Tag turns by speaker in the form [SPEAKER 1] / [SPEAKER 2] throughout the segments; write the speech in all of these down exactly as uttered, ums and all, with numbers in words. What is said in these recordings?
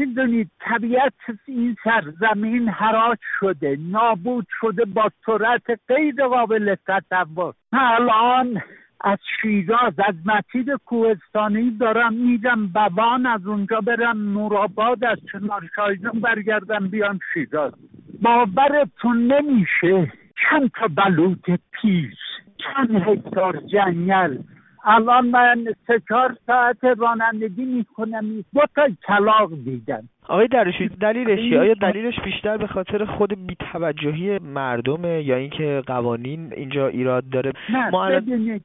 [SPEAKER 1] میدونید طبیعت این سرزمین حراج شده، نابود شده با سرعت غیر قابل تصور. الان از شیراز، از مسیر کوهستانی دارم میرم بوان، از اونجا برم نورآباد، از چنارشاهیزان برگردم بیام شیراز. باورتون نمیشه چند تا بلوط پیش، چند هکتار جنگل. الان من سه چهار ساعت رانندگی میکنم، دو تا کلاغ دیدم.
[SPEAKER 2] آقای درویشی دلیلش چیه؟ آیا دلیلش بیشتر به خاطر خود بی‌توجهی مردمه یا اینکه قوانین اینجا ایراد داره؟
[SPEAKER 1] نه ببینید،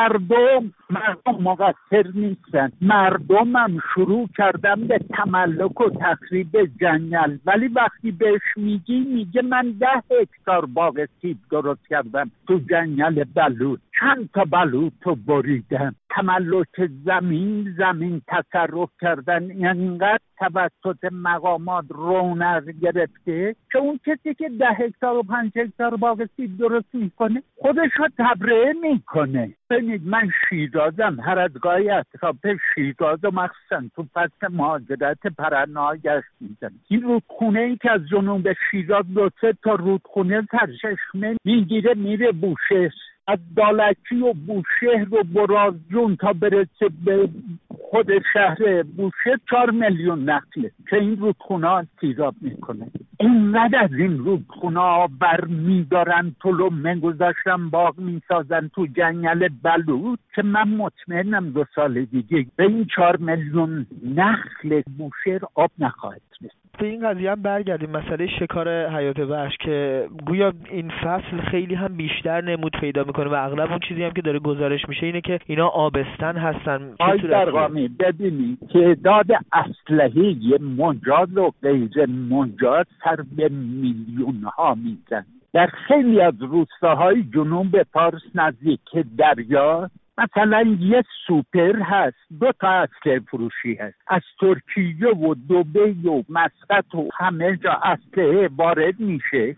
[SPEAKER 1] مردم مردم مقصر نیستن. مردم هم شروع کردن به تملک و تخریب جنگل، ولی وقتی بهش میگی میگه من ده هکتار باغ سیب درست کردم تو جنگل بلوط، چند تا بلوط رو بریدم. تملک زمین زمین تصرف کردن اینقدر توسط مقامات رونق گرفته که اون کسی که ده هکتار و پنج هکتار باغ سیب درست میکنه خودش رو تبرئه میکنه. ببینید من شیرازم، هر از گاهی اطراف شیراز و مخصوصا تو فصل مهاجرت پرنده‌ها گشت میزنم. این رودخونه ای که از جنوب شیراز دو سه تا رودخونه سرچشمه میگیره میره بوشهر، از دالکی و بوشهر و برازجون تا برسه به خود شهر بوشهر چهار میلیون نخله که این رودخونه ها سیراب میکنه. اینقدر از این رودخونه ها بر میدارن طلومه گذاشتن باغ میسازن تو جنگل بلوط که من مطمئنم دو سال دیگه به این چهار میلیون نخل بوشهر آب نخواهد رسید.
[SPEAKER 2] به این قضیه هم برگردیم، مسئله شکار حیات وحش که گویا این فصل خیلی هم بیشتر نمود پیدا میکنه و اغلب اون چیزی هم که داره گزارش میشه اینه که اینا آبستن هستن.
[SPEAKER 1] آی درغامی ببینید تعداد اسلحه مجاز و غیر مجاز سر به میلیون ها میزن. در خیلی از روستاهای جنوب فارس نزدیک دریا مثلا یه سوپر هست، دو تا اسلحه فروشی هست، از ترکیه و دبی و مسقط و همه جا اسلحه وارد میشه،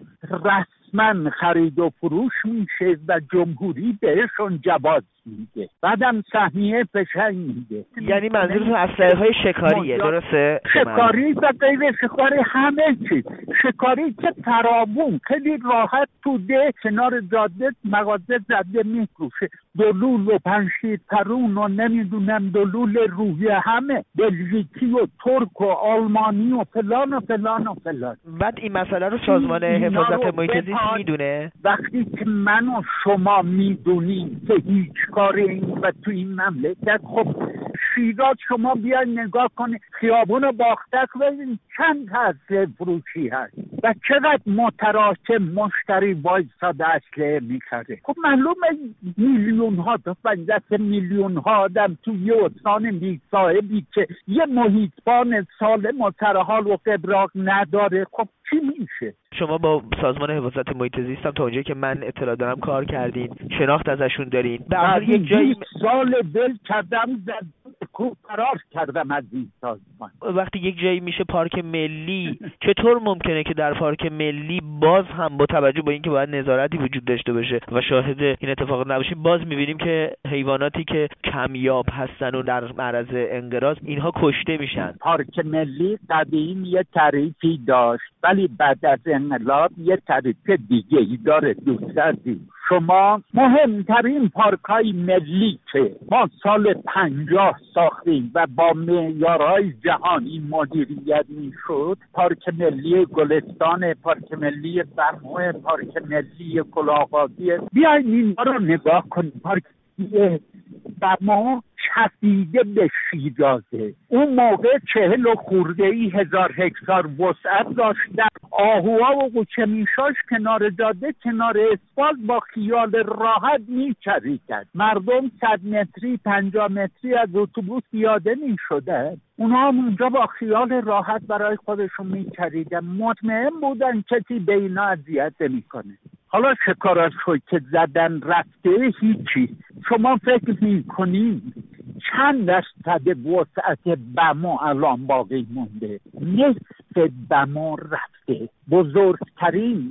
[SPEAKER 1] رسما خرید و فروش میشه و جمهوری بهشون جواز میده، بعدم سهمیه فشنگ میده.
[SPEAKER 2] یعنی منظورتون اسلحه های شکاریه، درسته؟
[SPEAKER 1] شکاری و غیر شکاری همه چیز. شکاری که فراوون خیلی راحت تو ده کنار جاده مغازه زده میفروشه، دلول و پنشیر پرون و نمیدونم دلول روحیه همه بلژیکی و ترک و آلمانی و فلان و فلان و فلان.
[SPEAKER 2] بعد این مسئله رو سازمان حفاظت محیط زیست میدونه؟
[SPEAKER 1] وقتی که من و شما میدونیم که هیچ کار این و تو این مملکت، خب شیراز شما بیاید نگاه کنید خیابون باختک ببینید چند اسلحه فروشی هست و چقدر متراکم مشتری وایساده اسلحه میخره. خب معلومه میلیون ها تا پنجاه میلیون ها آدم تو یه استان بی صاحبی که یه محیطبان سالم و سرحال و قبراق نداره، خب چی میشه؟
[SPEAKER 2] شما با سازمان حفاظت محیط زیست هم تا اونجایی که من اطلاع دارم کار کردین، شناخت ازشون دارین؟
[SPEAKER 1] بعد یک جایی سال دل کردم زد کوه فرار کردم از این سازمان.
[SPEAKER 2] وقتی یک جایی میشه پارک ملی، چطور ممکنه که در پارک ملی باز هم با توجه به اینکه باید نظارتی وجود داشته باشه و شاهد این اتفاق نباشیم، باز میبینیم که حیواناتی که کمیاب هستن و در معرض انقراض اینها کشته میشن؟
[SPEAKER 1] پارک ملی قدیم یه تعریفی داشت ولی بعد از انقلاب یه تعریف دیگه ای داره دوست عزیز. شما مهمترین پارک‌های ملی که ما سال پنجاه ساختیم و با معیارهای جهانی مدیریت میشد، پارک ملی گلستان، پارک ملی برموه، پارک ملی کلاه‌بازی. بیاید اینها رو نگاه کنید. پارک ملی برموه چسبیده به شیرازه. اون موقع چهل و خورده ای هزار هکتار وسعت داشتن. آهوها و قوچمیشاش کنار جاده، کنار اسفالت با خیال راحت میچریدن. مردم صد متری پنجاه متری از اتوبوس پیاده میشدن، اونا هم اونجا با خیال راحت برای خودشون میچریدن، مطمئن بودن کسی به اینا اذیت نمیکنه. حالا شکاراشو که زدن رفته هیچی. شما فکر میکنید چند درصد وسعت بما الان باقی مونده؟ نصف بما رفته. بزرگترین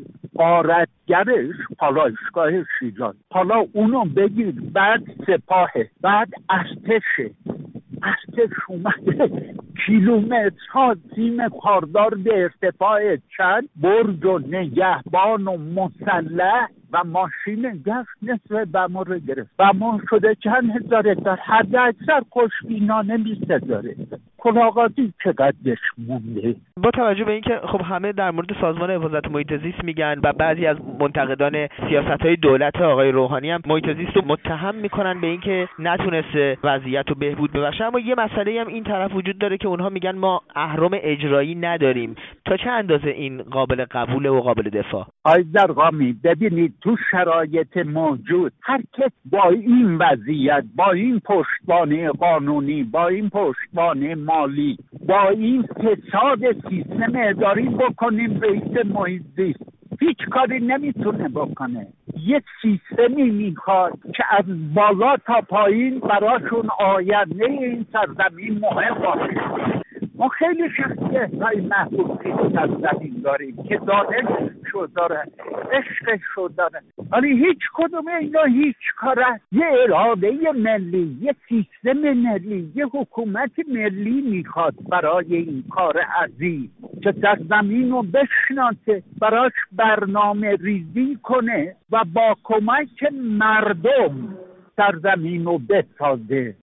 [SPEAKER 1] غارتگرش پالایشگاه شیراز. حالا اونو بگیر، بعد سپاهه، بعد ارتشه، ارتش اومده کیلومترها سیم خاردار به ارتفاع چند برج و نگهبان و مسلح و ماشین گشت نصف بما رو گرفت. بما شده چند هزار هکتار، حد اکثر خوشبینانه بیست هزار هکتار. کلاغاتی چقدرش مونده؟
[SPEAKER 2] با توجه به اینکه خب همه در مورد سازمان حفاظت محیط زیست میگن و بعضی از منتقدان سیاست‌های دولت آقای روحانی هم محیط زیست رو متهم میکنن به اینکه نتونسته وضعیت رو بهبود ببخشه، اما یه مسئله هم این طرف وجود داره که اونها میگن ما اهرم اجرایی نداریم. تا چه اندازه این قابل قبوله و قابل دفاع؟
[SPEAKER 1] آقای زرقامی ببینید تو شرایط موجود هر کس با این وضعیت، با این پشتوانه قانونی، با این پشتوانه مالی، با این فساد سیستم اداری بکنیم رئیس محیط زیست هیچ کاری نمیتونه بکنه. یه سیستمی میخواد که از بالا تا پایین براشون آینده این سرزمین مهم باشه. ما خیلی شخصیت‌های محبوب از زمین داریم که دانششو داره، عشقشو داره، ولی هیچ کدوم اینا هیچ کاره. یه اراده ملی، یه سیستم ملی، یه حکومت ملی میخواد برای این کار عظیم که سرزمین رو بشناسه، براش برنامه ریزی کنه و با کمک مردم سرزمین رو بسازه.